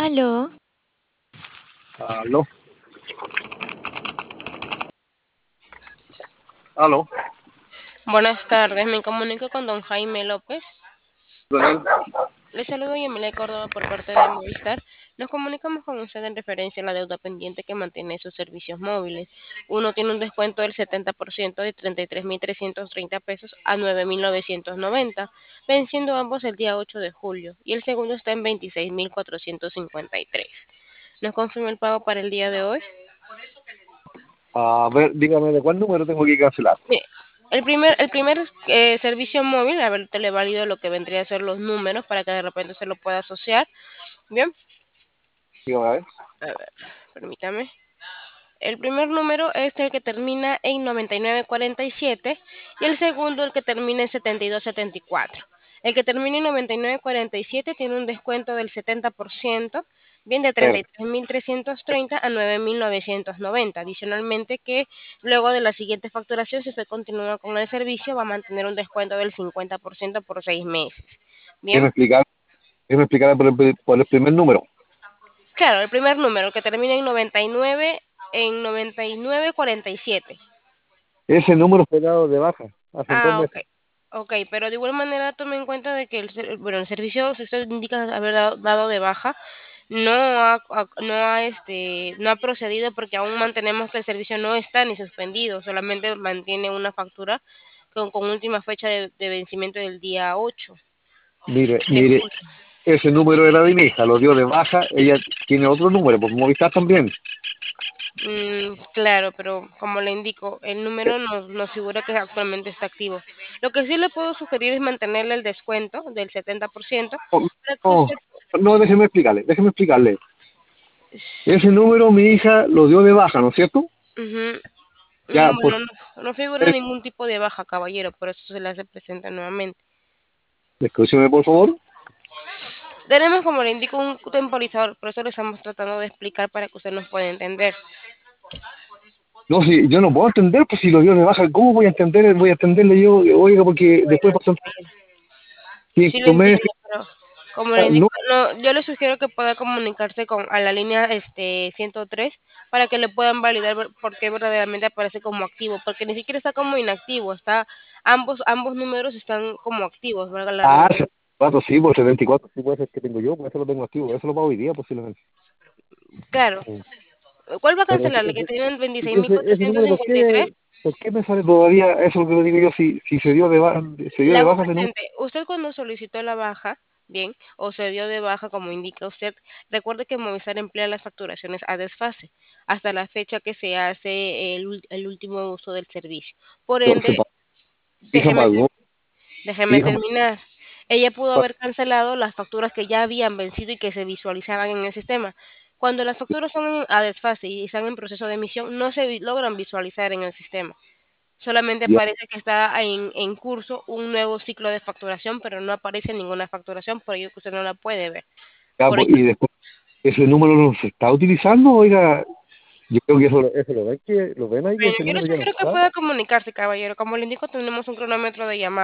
Aló, Aló, aló. Buenas tardes, me comunico con don Jaime López. Bueno, Le saludo Yamile Córdoba por parte de Movistar. Nos comunicamos con usted en referencia a la deuda pendiente que mantiene sus servicios móviles. Uno tiene un descuento del 70% de 33.330 pesos a 9.990, venciendo ambos el día 8 de julio, y el segundo está en 26.453. ¿Nos confirma el pago para el día de hoy? a ver, dígame de cuál número tengo que cancelar. Sí. El primer servicio móvil, a ver, te le valido lo que vendría a ser los números para que de repente se lo pueda asociar. Bien, Dígame, a ver. a ver, permítame. El primer número es el que termina en 9947 y el segundo el que termina en 7274. El que termina en 9947 tiene un descuento del 70%, bien de A ver, 33.330 a 9.990. Adicionalmente que luego de la siguiente facturación, si usted continúa con el servicio, va a mantener un descuento del 50% por 6 meses. déjeme Bien, explicar, déjeme explicar por el primer número. claro, el primer número que termina en 9947. Ese número fue dado de baja hace dos Ah, ok. meses. Ok, pero de igual manera tome en cuenta de que el servicio, si usted indica haber dado de baja, no ha procedido porque aún mantenemos que el servicio no está ni suspendido, solamente mantiene una factura con última fecha de vencimiento del día 8 de Mire, julio. ese número era de mi hija, lo dio de baja. Ella tiene otro número, por Movistar también. Claro, pero como le indico, el número nos figura que actualmente está activo. Lo que sí le puedo sugerir es mantenerle el descuento del 70% No, para que no, usted... no, déjeme explicarle. Ese número mi hija lo dio de baja, ¿no es cierto? Ujú. Ya, Bueno, no figura ningún tipo de baja, caballero, por eso se le hace presente nuevamente. escúcheme por favor. Tenemos, como le indico, un temporizador, por eso le estamos tratando de explicar para que usted nos pueda entender. No, si yo no puedo entender, pues si lo dio de baja, ¿cómo voy a entender? Voy a entenderle yo, oiga, porque después Bueno, pasan caballero, sí lo 5 meses. entiendo, pero como le indico, No, no, yo le sugiero que pueda comunicarse a la línea 103 para que le puedan validar por qué verdaderamente aparece como activo, porque ni siquiera está como inactivo, ambos números están como activos, valga la ah, redundancia. 74, sí, por 74, sí puede ser que tengo yo, por eso lo tengo activo, eso lo pago hoy día posiblemente. Claro. Mm. ¿Cuál va a Pero cancelarle? ¿Que tienen ese número, 26.453? por qué me sale todavía? Eso es lo que le digo yo, si se dio de Le hago baja ese número. presente, usted cuando solicitó la baja, bien, o se dio de baja como indica usted, recuerde que Movistar emplea las facturaciones a desfase hasta la fecha que se hace el último uso del servicio. Por Pero se ende, pagó, hija déjeme, pagó, déjeme hija terminar. Ella pudo pagó. haber cancelado las facturas que ya habían vencido y que se visualizaban en el sistema. Cuando las facturas son a desfase y están en proceso de emisión, no se logran visualizar en el sistema. Solamente Ya, parece que está en curso un nuevo ciclo de facturación, pero no aparece ninguna facturación, por ello que usted no la puede ver. ya, Por pues, ello, y después, ese número no se está utilizando, oiga, yo creo que eso lo ven ahí, que bueno, ese yo le número ya no sugiero que está. pueda comunicarse, caballero. Como le indico, tenemos un cronómetro de llamada.